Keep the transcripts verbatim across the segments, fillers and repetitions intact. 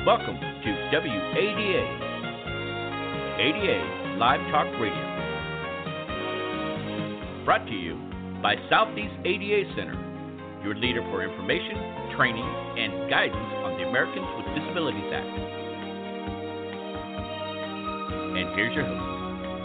Welcome to W A D A, A D A Live Talk Radio. Brought to you by Southeast A D A Center, your leader for information, training, and guidance on the Americans with Disabilities Act. And here's your host.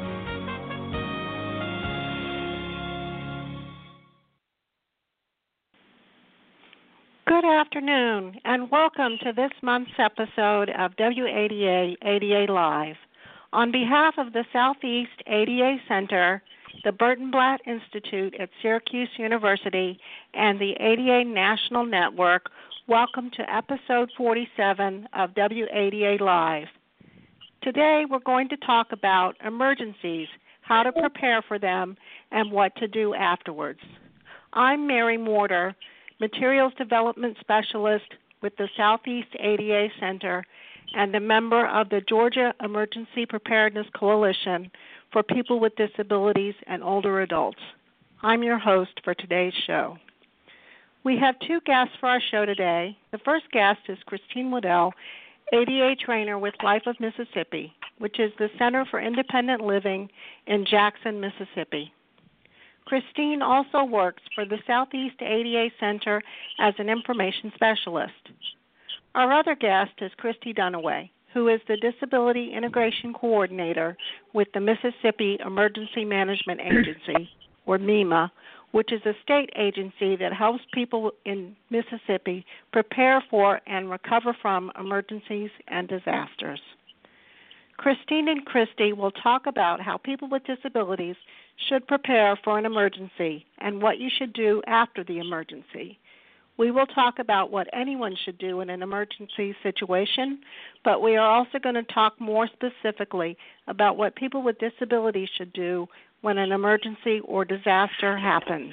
Good afternoon, and welcome to this month's episode of W A D A A D A Live. On behalf of the Southeast A D A Center, the Burton Blatt Institute at Syracuse University, and the A D A National Network, welcome to episode forty-seven of W A D A Live. Today we're going to talk about emergencies, how to prepare for them, and what to do afterwards. I'm Mary Morter, Materials Development Specialist with the Southeast A D A Center and a member of the Georgia Emergency Preparedness Coalition for People with Disabilities and Older Adults. I'm your host for today's show. We have two guests for our show today. The first guest is Christine Waddell, A D A trainer with Life of Mississippi, which is the Center for Independent Living in Jackson, Mississippi. Christine also works for the Southeast A D A Center as an information specialist. Our other guest is Christy Dunaway, who is the Disability Integration Coordinator with the Mississippi Emergency Management Agency, or MEMA, which is a state agency that helps people in Mississippi prepare for and recover from emergencies and disasters. Christine and Christy will talk about how people with disabilities should prepare for an emergency and what you should do after the emergency. We will talk about what anyone should do in an emergency situation, but we are also going to talk more specifically about what people with disabilities should do when an emergency or disaster happens.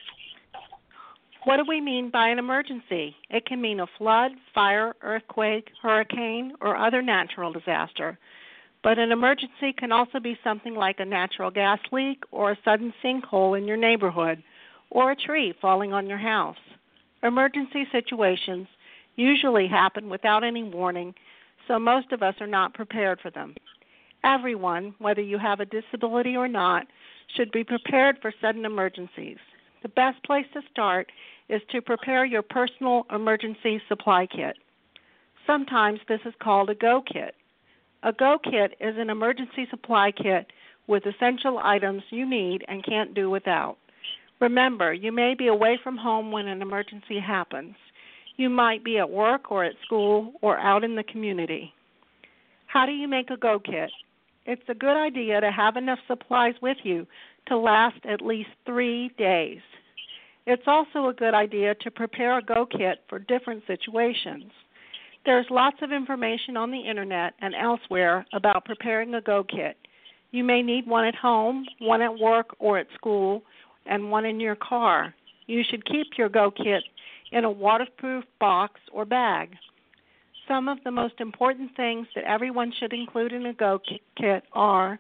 What do we mean by an emergency? It can mean a flood, fire, earthquake, hurricane, or other natural disaster. But an emergency can also be something like a natural gas leak or a sudden sinkhole in your neighborhood or a tree falling on your house. Emergency situations usually happen without any warning, so most of us are not prepared for them. Everyone, whether you have a disability or not, should be prepared for sudden emergencies. The best place to start is to prepare your personal emergency supply kit. Sometimes this is called a Go Kit. A Go Kit is an emergency supply kit with essential items you need and can't do without. Remember, you may be away from home when an emergency happens. You might be at work or at school or out in the community. How do you make a Go Kit? It's a good idea to have enough supplies with you to last at least three days. It's also a good idea to prepare a Go Kit for different situations. There's lots of information on the Internet and elsewhere about preparing a Go Kit. You may need one at home, one at work or at school, and one in your car. You should keep your Go Kit in a waterproof box or bag. Some of the most important things that everyone should include in a Go Kit are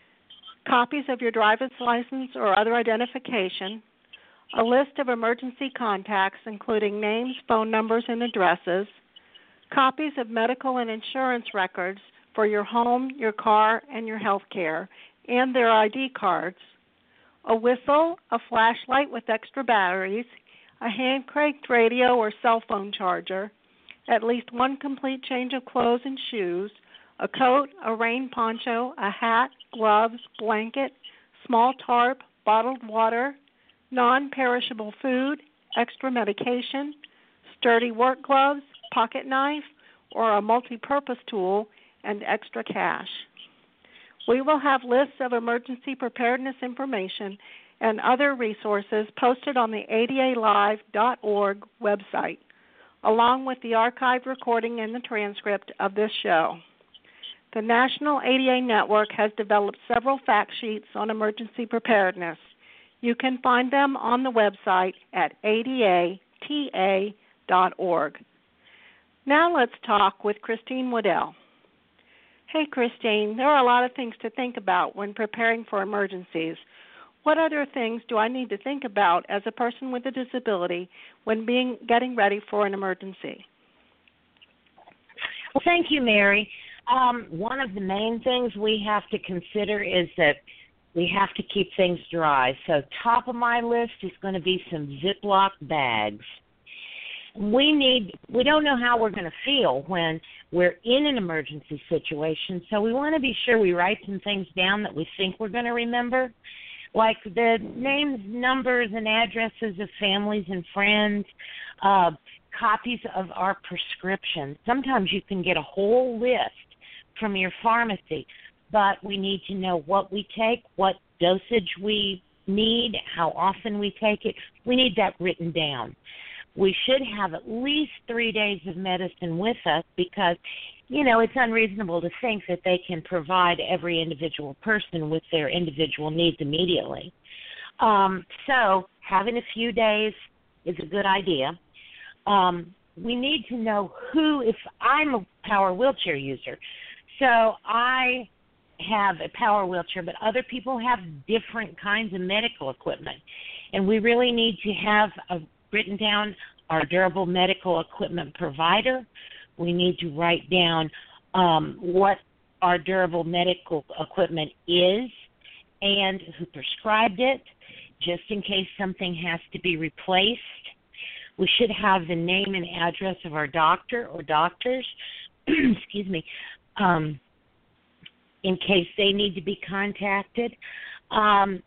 copies of your driver's license or other identification, a list of emergency contacts including names, phone numbers, and addresses, copies of medical and insurance records for your home, your car, and your health care, and their I D cards, a whistle, a flashlight with extra batteries, a hand-cranked radio or cell phone charger, at least one complete change of clothes and shoes, a coat, a rain poncho, a hat, gloves, blanket, small tarp, bottled water, non-perishable food, extra medication, sturdy work gloves, pocket knife, or a multi-purpose tool, and extra cash. We will have lists of emergency preparedness information and other resources posted on the A D A live dot org website, along with the archived recording and the transcript of this show. The National A D A Network has developed several fact sheets on emergency preparedness. You can find them on the website at A D A T A dot org. Now let's talk with Christine Waddell. Hey, Christine, there are a lot of things to think about when preparing for emergencies. What other things do I need to think about as a person with a disability when being getting ready for an emergency? Well, thank you, Mary. Um, one of the main things we have to consider is that we have to keep things dry. So top of my list is going to be some Ziploc bags. We need, we don't know how we're going to feel when we're in an emergency situation, so we want to be sure we write some things down that we think we're going to remember, like the names, numbers, and addresses of families and friends, uh, copies of our prescriptions. Sometimes you can get a whole list from your pharmacy, but we need to know what we take, what dosage we need, how often we take it. We need that written down. We should have at least three days of medicine with us because, you know, it's unreasonable to think that they can provide every individual person with their individual needs immediately. Um, so having a few days is a good idea. Um, we need to know who, if I'm a power wheelchair user, so I have a power wheelchair, but other people have different kinds of medical equipment, and we really need to have a written down our durable medical equipment provider. We need to write down um, what our durable medical equipment is and who prescribed it, just in case something has to be replaced. We should have the name and address of our doctor or doctors, excuse me, um, in case they need to be contacted. Um,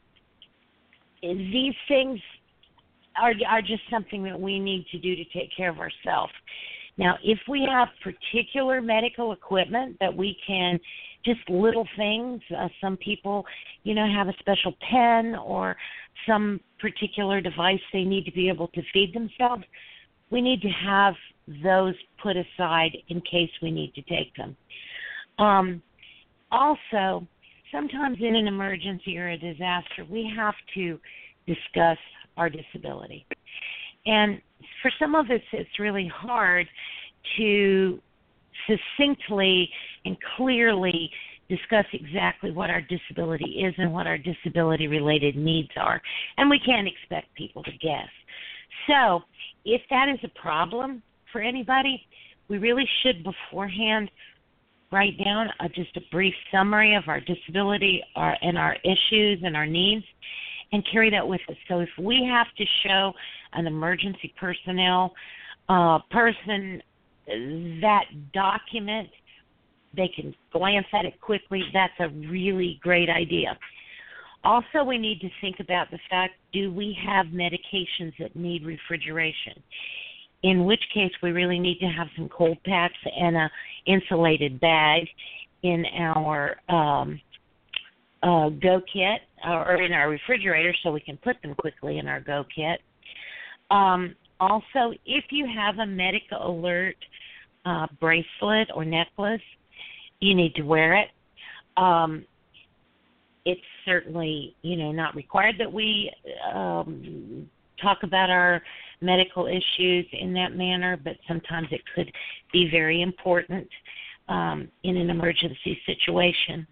these things Are, are just something that we need to do to take care of ourselves. Now, if we have particular medical equipment that we can, just little things, uh, some people, you know, have a special pen or some particular device they need to be able to feed themselves, we need to have those put aside in case we need to take them. Um, also, sometimes in an emergency or a disaster, we have to discuss our disability. And for some of us, it's really hard to succinctly and clearly discuss exactly what our disability is and what our disability-related needs are. And we can't expect people to guess. So if that is a problem for anybody, we really should beforehand write down a, just a brief summary of our disability our, and our issues and our needs, and carry that with us. So if we have to show an emergency personnel uh, person that document, they can glance at it quickly. That's a really great idea. Also, we need to think about the fact, do we have medications that need refrigeration? In which case, we really need to have some cold packs and a insulated bag in our um, uh, Go Kit, or in our refrigerator, so we can put them quickly in our Go Kit. Um, also, if you have a medical alert uh, bracelet or necklace, you need to wear it. Um, it's certainly, you know, not required that we um, talk about our medical issues in that manner, but sometimes it could be very important um, in an emergency situation.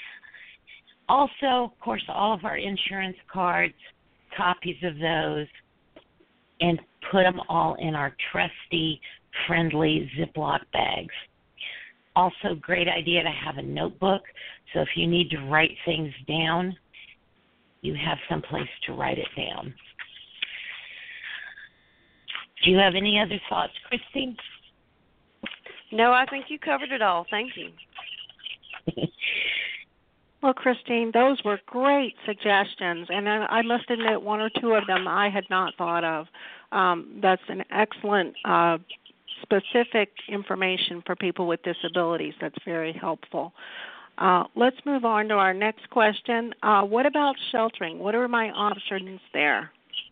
Also, of course, all of our insurance cards, copies of those, and put them all in our trusty, friendly Ziploc bags. Also, great idea to have a notebook, so if you need to write things down, you have someplace to write it down. Do you have any other thoughts, Christine? No, I think you covered it all. Thank you. Well, Christine, those were great suggestions, and I, I must admit one or two of them I had not thought of. Um, that's an excellent uh, specific information for people with disabilities. That's very helpful. Uh, let's move on to our next question. Uh, what about sheltering? What are my options there?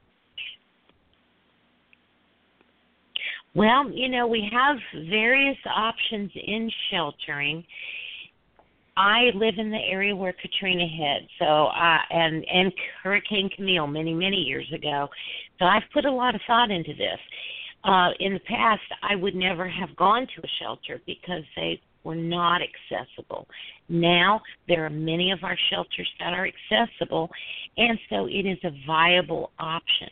Well, you know, we have various options in sheltering. I live in the area where Katrina hit, so I, and and Hurricane Camille many many years ago. So I've put a lot of thought into this. Uh, in the past, I would never have gone to a shelter because they were not accessible. Now there are many of our shelters that are accessible, and so it is a viable option.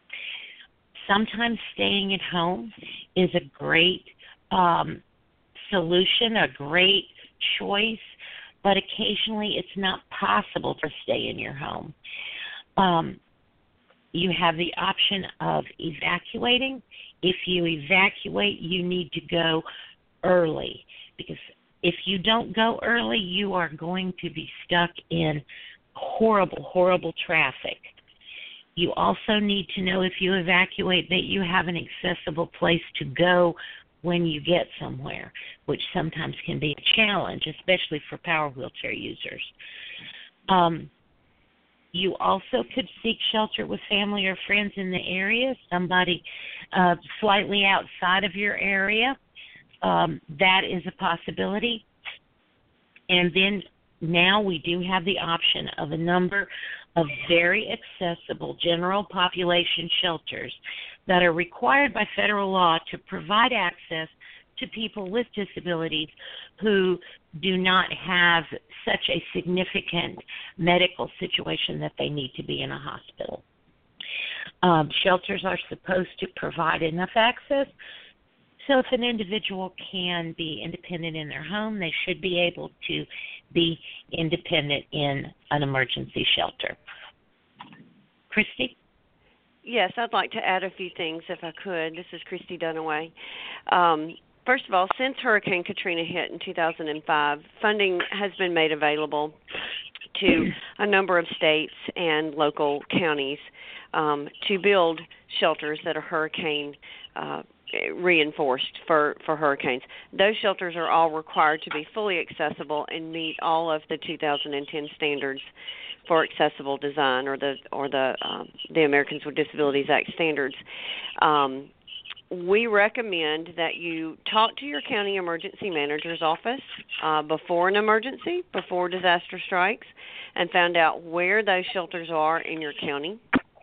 Sometimes staying at home is a great um, solution, a great choice, but occasionally it's not possible to stay in your home. Um, you have the option of evacuating. If you evacuate, you need to go early, because if you don't go early, you are going to be stuck in horrible, horrible traffic. You also need to know, if you evacuate, that you have an accessible place to go when you get somewhere, which sometimes can be a challenge, especially for power wheelchair users. Um, you also could seek shelter with family or friends in the area, somebody uh, slightly outside of your area. Um, that is a possibility. And then now we do have the option of a number of very accessible general population shelters that are required by federal law to provide access to people with disabilities who do not have such a significant medical situation that they need to be in a hospital. Um, shelters are supposed to provide enough access, so if an individual can be independent in their home, they should be able to be independent in an emergency shelter. Christy? Yes, I'd like to add a few things if I could. This is Christy Dunaway. Um, first of all, since Hurricane Katrina hit in two thousand five, funding has been made available to a number of states and local counties um, to build shelters that are hurricane uh, reinforced for, for hurricanes. Those shelters are all required to be fully accessible and meet all of the two thousand ten standards for accessible design, or the or the um, the Americans with Disabilities Act standards. Um, we recommend that you talk to your county emergency manager's office uh, before an emergency, before disaster strikes, and find out where those shelters are in your county.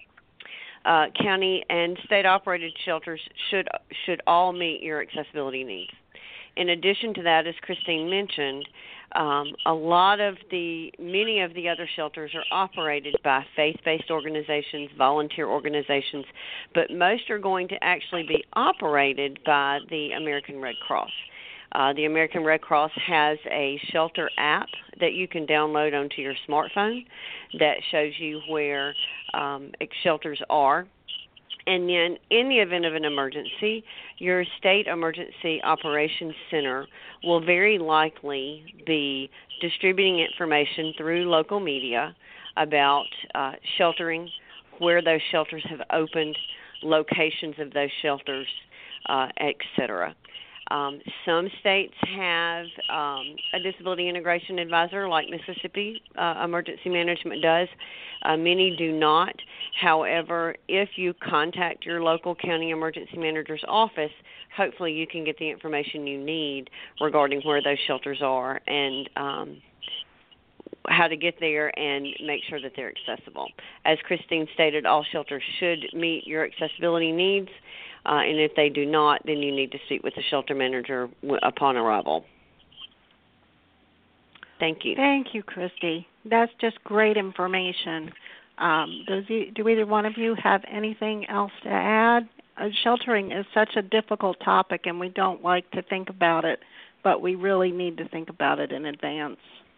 Uh, county and state-operated shelters should should all meet your accessibility needs. In addition to that, as Christine mentioned, um, a lot of the, many of the other shelters are operated by faith-based organizations, volunteer organizations, but most are going to actually be operated by the American Red Cross. Uh, the American Red Cross has a shelter app that you can download onto your smartphone that shows you where um, shelters are. And then in the event of an emergency, your state emergency operations center will very likely be distributing information through local media about uh, sheltering, where those shelters have opened, locations of those shelters, uh, et cetera. Um, some states have um, a disability integration advisor, like Mississippi uh, Emergency Management does. Uh, many do not. However, if you contact your local county emergency manager's office, hopefully you can get the information you need regarding where those shelters are and um, how to get there and make sure that they're accessible. As Christine stated, all shelters should meet your accessibility needs. Uh, and if they do not, then you need to speak with the shelter manager w- upon arrival. Thank you. Thank you, Christy. That's just great information. Um, does you, do either one of you have anything else to add? Uh, sheltering is such a difficult topic, and we don't like to think about it, but we really need to think about it in advance.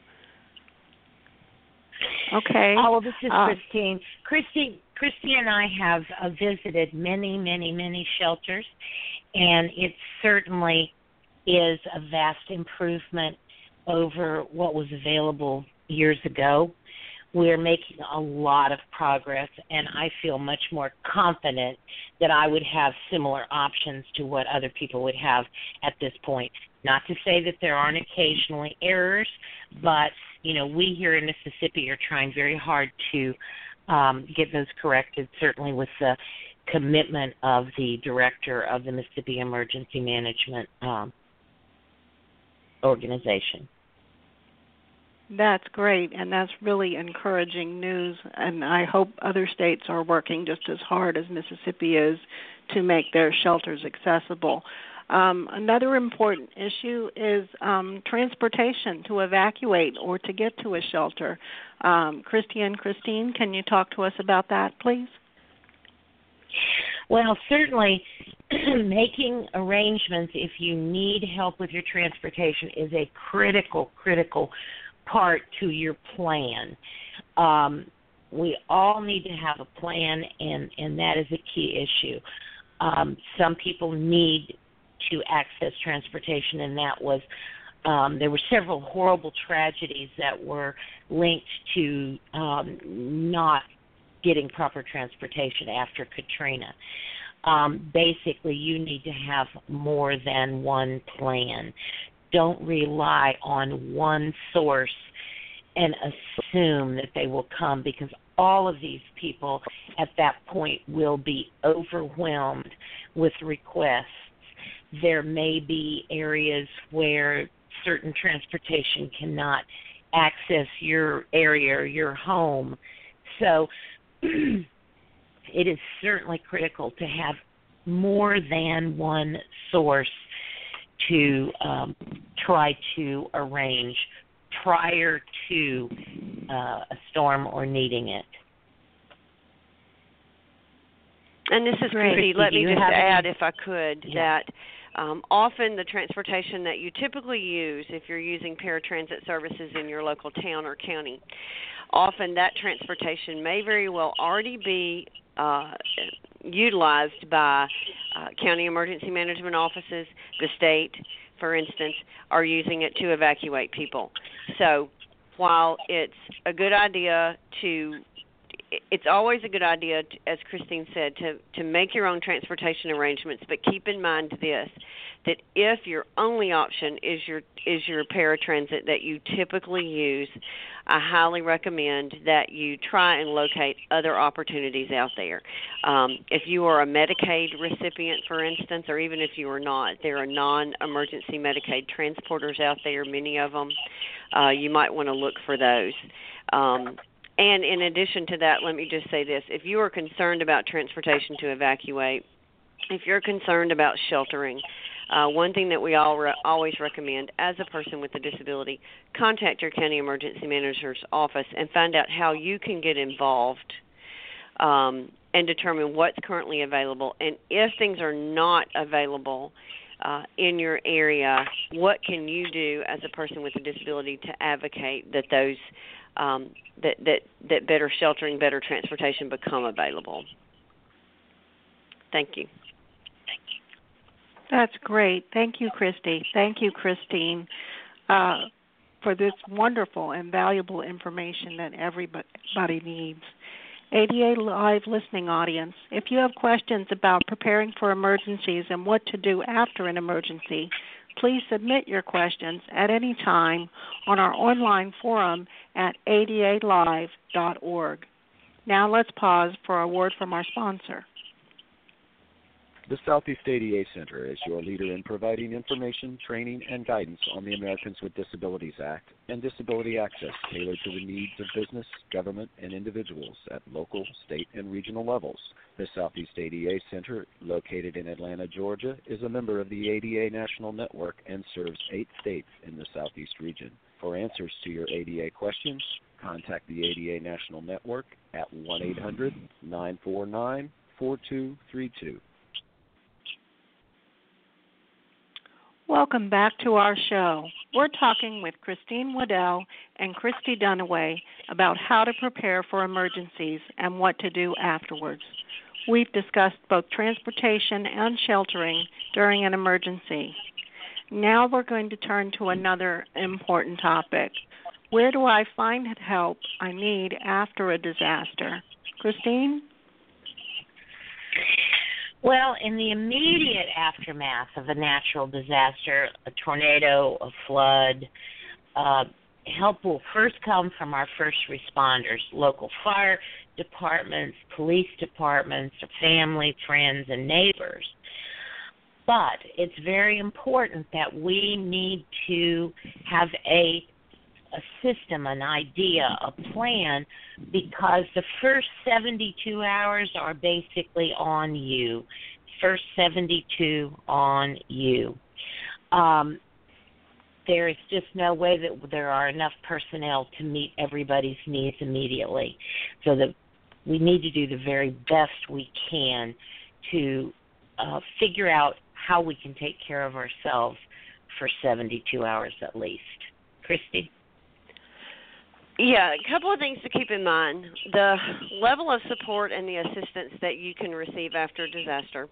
Okay. Oh, well, this is uh, Christine. Christy, Christy and I have uh, visited many, many, many shelters, and it certainly is a vast improvement over what was available years ago. We're making a lot of progress, and I feel much more confident that I would have similar options to what other people would have at this point. Not to say that there aren't occasionally errors, but, you know, we here in Mississippi are trying very hard to um, get those corrected, certainly with the commitment of the director of the Mississippi Emergency Management um, Organization. That's great, and that's really encouraging news, and I hope other states are working just as hard as Mississippi is to make their shelters accessible. Um, another important issue is um, transportation to evacuate or to get to a shelter. Um, Christy and Christine, can you talk to us about that, please? Well, certainly making arrangements if you need help with your transportation is a critical, critical part to your plan. Um, we all need to have a plan, and, and that is a key issue. Um, some people need to access transportation, and that was um, there were several horrible tragedies that were linked to um, not getting proper transportation after Katrina. Um, basically, you need to have more than one plan. Don't rely on one source and assume that they will come, because all of these people at that point will be overwhelmed with requests. There may be areas where certain transportation cannot access your area or your home. So it is certainly critical to have more than one source to um, try to arrange prior to uh, a storm or needing it. And this is Great. Christy. Let Do me you just have add, any- if I could, Yeah. that um, often the transportation that you typically use, if you're using paratransit services in your local town or county, often that transportation may very well already be uh, utilized by uh, county emergency management offices. The state, for instance, are using it to evacuate people. So while it's a good idea to it's always a good idea, to, as Christine said, to, to make your own transportation arrangements, but keep in mind this, that if your only option is your is your paratransit that you typically use, I highly recommend that you try and locate other opportunities out there. Um, if you are a Medicaid recipient, for instance, or even if you are not, there are non-emergency Medicaid transporters out there, many of them. Uh, you might want to look for those. Um, And in addition to that, let me just say this. If you are concerned about transportation to evacuate, if you're concerned about sheltering, uh, one thing that we all re- always recommend as a person with a disability, contact your county emergency manager's office and find out how you can get involved um, and determine what's currently available. And if things are not available uh, in your area, what can you do as a person with a disability to advocate that those Um, that, that, that better sheltering, better transportation become available. Thank you. That's great. Thank you, Christy. Thank you, Christine, uh, for this wonderful and valuable information that everybody needs. A D A Live listening audience, if you have questions about preparing for emergencies and what to do after an emergency, please submit your questions at any time on our online forum at A D A live dot org. Now let's pause for a word from our sponsor. The Southeast A D A Center is your leader in providing information, training, and guidance on the Americans with Disabilities Act and disability access tailored to the needs of business, government, and individuals at local, state, and regional levels. The Southeast A D A Center, located in Atlanta, Georgia, is a member of the A D A National Network and serves eight states in the Southeast region. For answers to your A D A questions, contact the A D A National Network at one eight hundred nine four nine four two three two. Welcome back to our show. We're talking with Christine Waddell and Christy Dunaway about how to prepare for emergencies and what to do afterwards. We've discussed both transportation and sheltering during an emergency. Now we're going to turn to another important topic. Where do I find help I need after a disaster? Christine? Well, in the immediate aftermath of a natural disaster, a tornado, a flood, uh, help will first come from our first responders, local fire departments, police departments, family, friends, and neighbors. But it's very important that we need to have a a system, an idea, a plan, because the first seventy-two hours are basically on you. First seventy-two on you. Um, there is just no way that there are enough personnel to meet everybody's needs immediately. So that we need to do the very best we can to uh, figure out how we can take care of ourselves for seventy-two hours at least. Christy? Yeah, a couple of things to keep in mind. The level of support and the assistance that you can receive after a disaster,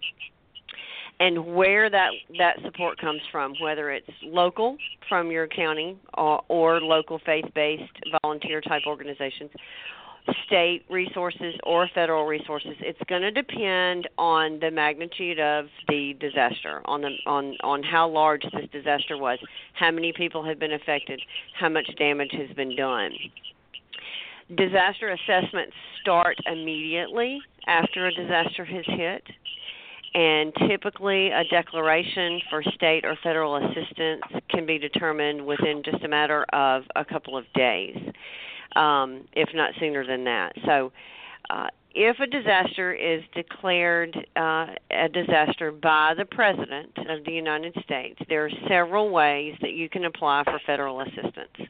and where that, that support comes from, whether it's local from your county or, or local faith-based volunteer-type organizations, state resources or federal resources. It's going to depend on the magnitude of the disaster, on the on on how large this disaster was, how many people have been affected, how much damage has been done. Disaster assessments start immediately after a disaster has hit, and typically a declaration for state or federal assistance can be determined within just a matter of a couple of days. Um, if not sooner than that. So uh, if a disaster is declared uh, a disaster by the President of the United States, there are several ways that you can apply for federal assistance.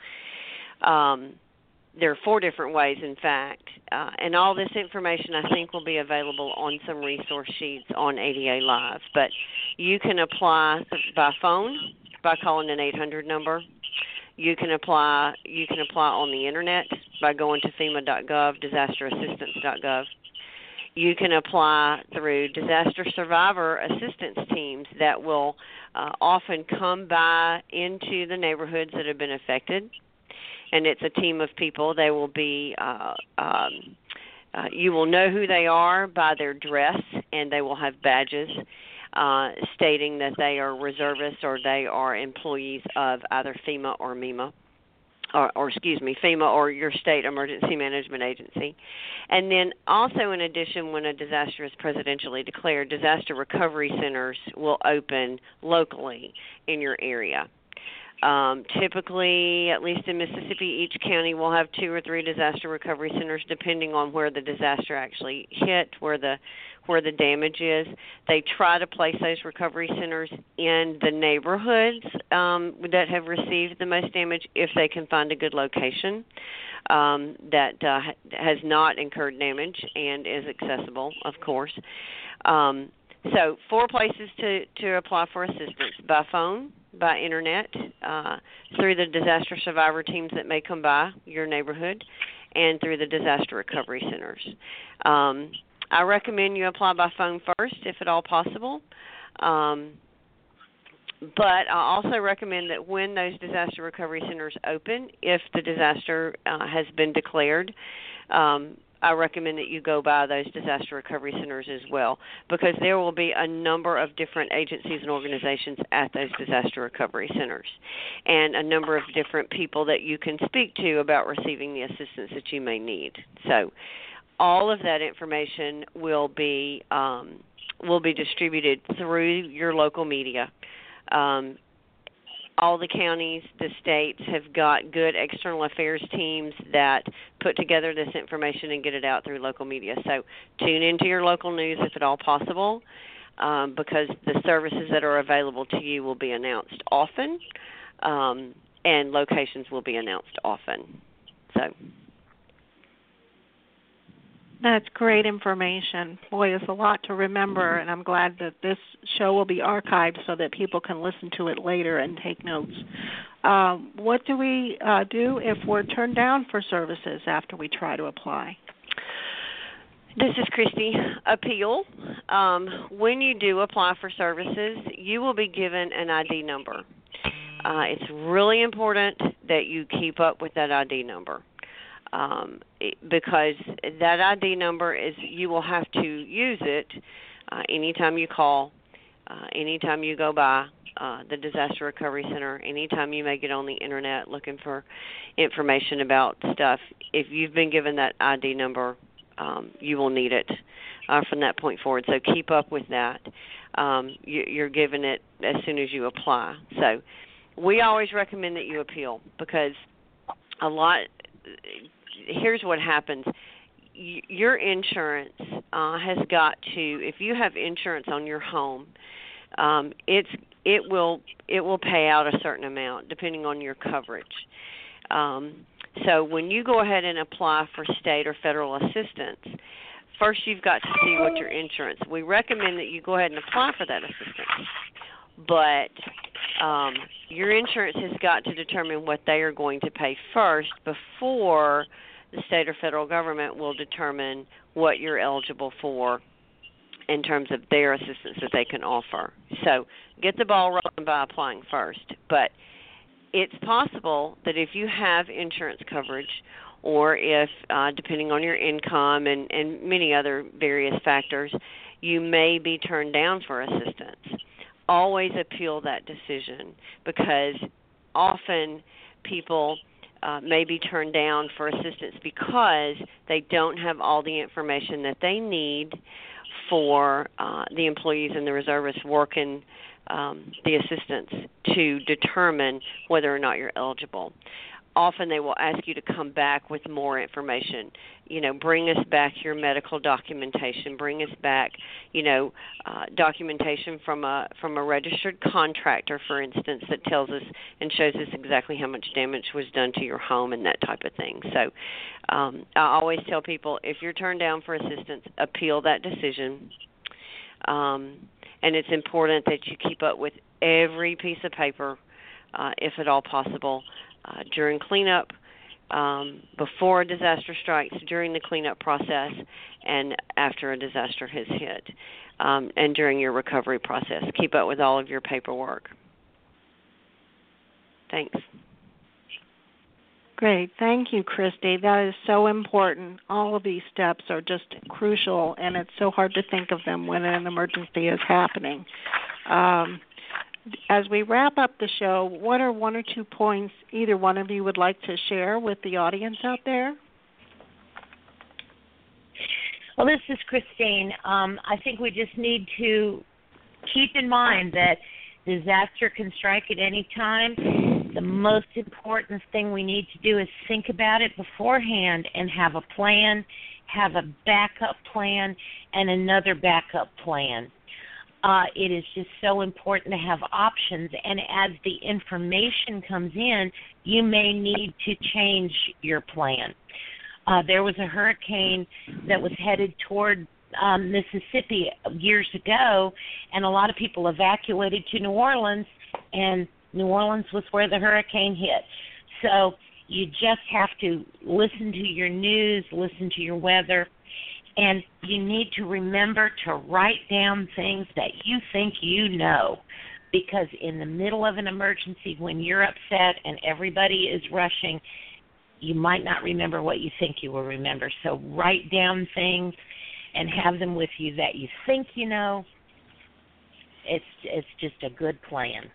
Um, there are four different ways, in fact, uh, and all this information I think will be available on some resource sheets on A D A Live. But you can apply by phone by calling an eight hundred number. You can apply. You can apply on the internet by going to FEMA dot gov, disaster assistance dot gov. You can apply through disaster survivor assistance teams that will uh, often come by into the neighborhoods that have been affected, and it's a team of people. They will be. Uh, um, uh, you will know who they are by their dress, and they will have badges Uh, stating that they are reservists or they are employees of either FEMA or MEMA, or, or excuse me, FEMA or your state emergency management agency. And then also in addition, when a disaster is presidentially declared, disaster recovery centers will open locally in your area. Um, typically, at least in Mississippi, each county will have two or three disaster recovery centers depending on where the disaster actually hit, where the where the damage is. They try to place those recovery centers in the neighborhoods um, that have received the most damage if they can find a good location um, that uh, has not incurred damage and is accessible, of course. Um, so four places to, to apply for assistance: by phone, by internet, uh, through the disaster survivor teams that may come by your neighborhood, and through the disaster recovery centers. Um, I recommend you apply by phone first, if at all possible. Um, but I also recommend that when those disaster recovery centers open, if the disaster uh, has been declared, um, I recommend that you go by those disaster recovery centers as well, because there will be a number of different agencies and organizations at those disaster recovery centers, and a number of different people that you can speak to about receiving the assistance that you may need. So all of that information will be um, will be distributed through your local media. Um, all the counties, the states have got good external affairs teams that put together this information and get it out through local media. So tune into your local news if at all possible, um, because the services that are available to you will be announced often, um, and locations will be announced often. So. That's great information. Boy, it's a lot to remember, and I'm glad that this show will be archived so that people can listen to it later and take notes. Um, what do we uh, do if we're turned down for services after we try to apply? This is Christy. Appeal. Um, when you do apply for services, you will be given an I D number. Uh, it's really important that you keep up with that I D number. Um, because that I D number is, you will have to use it uh, anytime you call, uh, anytime you go by uh, the Disaster Recovery Center, anytime you may get on the internet looking for information about stuff. If you've been given that I D number, um, you will need it uh, from that point forward. So keep up with that. Um, you, you're given it as soon as you apply. So we always recommend that you appeal, because a lot... Here's what happens. Your insurance uh, has got to, if you have insurance on your home, um, it's it will it will pay out a certain amount depending on your coverage. Um, so when you go ahead and apply for state or federal assistance, first you've got to see what your insurance. We recommend that you go ahead and apply for that assistance, but um, your insurance has got to determine what they are going to pay first before the state or federal government will determine what you're eligible for in terms of their assistance that they can offer. So get the ball rolling by applying first. But it's possible that if you have insurance coverage, or if, uh, depending on your income and, and many other various factors, you may be turned down for assistance. Always appeal that decision, because often people uh, may be turned down for assistance because they don't have all the information that they need for uh, the employees and the reservists working um, the assistance to determine whether or not you're eligible. Often they will ask you to come back with more information. You know, bring us back your medical documentation. Bring us back, you know, uh, documentation from a from a registered contractor, for instance, that tells us and shows us exactly how much damage was done to your home and that type of thing. So um, I always tell people, if you're turned down for assistance, appeal that decision. Um, and it's important that you keep up with every piece of paper, uh, if at all possible, Uh, during cleanup, um, before a disaster strikes, during the cleanup process, and after a disaster has hit, um, and during your recovery process. Keep up with all of your paperwork. Thanks. Great. Thank you, Christy. That is so important. All of these steps are just crucial, and it's so hard to think of them when an emergency is happening. Um, As we wrap up the show, what are one or two points either one of you would like to share with the audience out there? Well, this is Christine. Um, I think we just need to keep in mind that disaster can strike at any time. The most important thing we need to do is think about it beforehand and have a plan, have a backup plan, and another backup plan. Uh, it is just so important to have options, and as the information comes in, you may need to change your plan. Uh, there was a hurricane that was headed toward um, Mississippi years ago, and a lot of people evacuated to New Orleans, and New Orleans was where the hurricane hit. So you just have to listen to your news, listen to your weather, and you need to remember to write down things that you think you know, because in the middle of an emergency, when you're upset and everybody is rushing, you might not remember what you think you will remember. So write down things and have them with you that you think you know. It's it's just a good plan.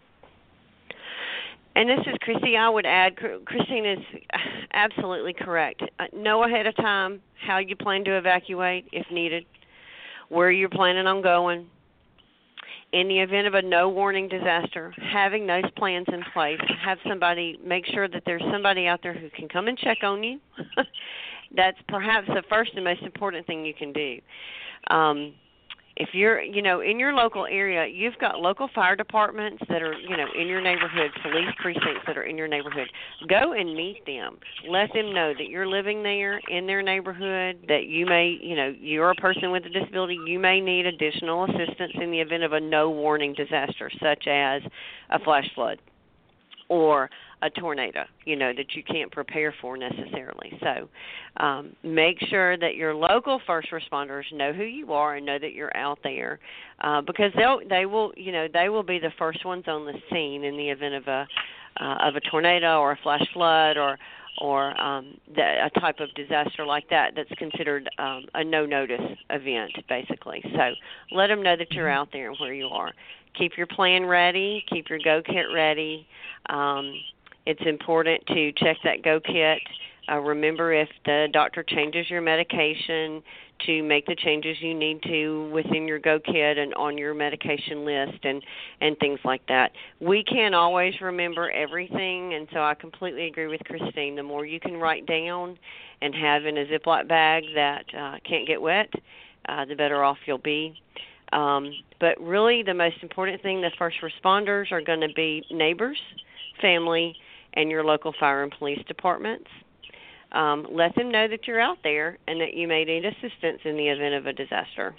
And this is Christy. I would add, Christine is absolutely correct. Know ahead of time how you plan to evacuate if needed, where you're planning on going. In the event of a no warning disaster, having those plans in place, have somebody, make sure that there's somebody out there who can come and check on you. That's perhaps the first and most important thing you can do. Um, If you're, you know, in your local area, you've got local fire departments that are, you know, in your neighborhood, police precincts that are in your neighborhood. Go and meet them. Let them know that you're living there in their neighborhood, that you may, you know, you're a person with a disability. You may need additional assistance in the event of a no-warning disaster, such as a flash flood or a tornado, you know, that you can't prepare for necessarily. So um, make sure that your local first responders know who you are and know that you're out there, uh, because they'll they will you know they will be the first ones on the scene in the event of a uh, of a tornado or a flash flood or or um, the, a type of disaster like that that's considered um, a no-notice event, basically. So let them know that you're out there and where you are. Keep your plan ready. Keep your Go Kit ready. Um, It's important to check that Go Kit. Uh, remember, if the doctor changes your medication, to make the changes you need to within your Go Kit and on your medication list and, and things like that. We can't always remember everything, and so I completely agree with Christine. The more you can write down and have in a Ziploc bag that uh, can't get wet, uh, the better off you'll be. Um, but really the most important thing, the first responders are going to be neighbors, family, and your local fire and police departments. Um, let them know that you're out there and that you may need assistance in the event of a disaster.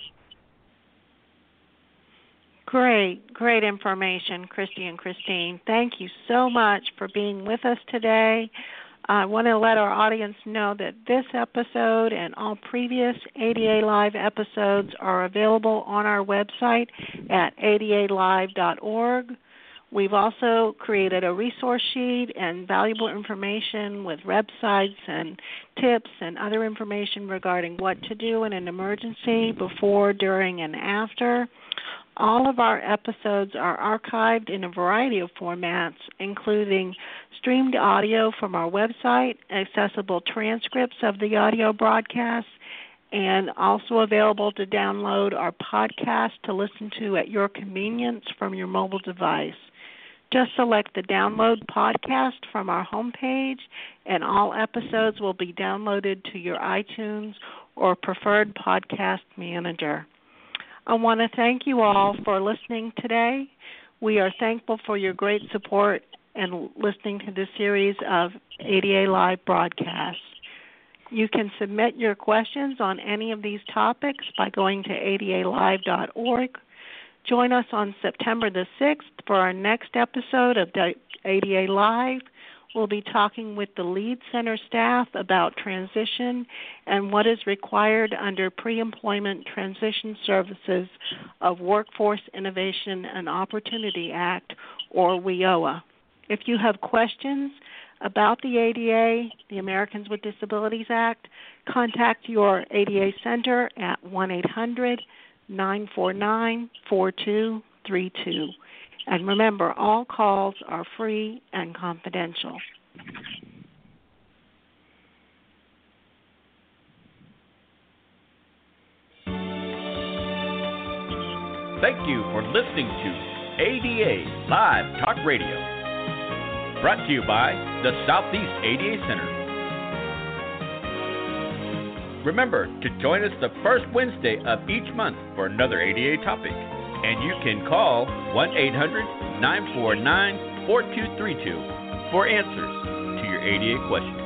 Great, great information, Christy and Christine. Thank you so much for being with us today. I want to let our audience know that this episode and all previous A D A Live episodes are available on our website at A D A live dot org. We've also created a resource sheet and valuable information with websites and tips and other information regarding what to do in an emergency before, during, and after. All of our episodes are archived in a variety of formats, including streamed audio from our website, accessible transcripts of the audio broadcasts, and also available to download our podcast to listen to at your convenience from your mobile device. Just select the download podcast from our homepage, and all episodes will be downloaded to your iTunes or preferred podcast manager. I want to thank you all for listening today. We are thankful for your great support and listening to this series of A D A Live broadcasts. You can submit your questions on any of these topics by going to A D A live dot org. Join us on September the sixth for our next episode of A D A Live. We'll be talking with the lead center staff about transition and what is required under Pre-Employment Transition Services of Workforce Innovation and Opportunity Act, or W I O A. If you have questions about the A D A, the Americans with Disabilities Act, contact your A D A center at one eight hundred nine four nine four two three two. And remember, all calls are free and confidential. Thank you for listening to A D A Live Talk Radio, brought to you by the Southeast A D A Center. Remember to join us the first Wednesday of each month for another A D A topic. And you can call one eight hundred nine four nine four two three two for answers to your A D A questions.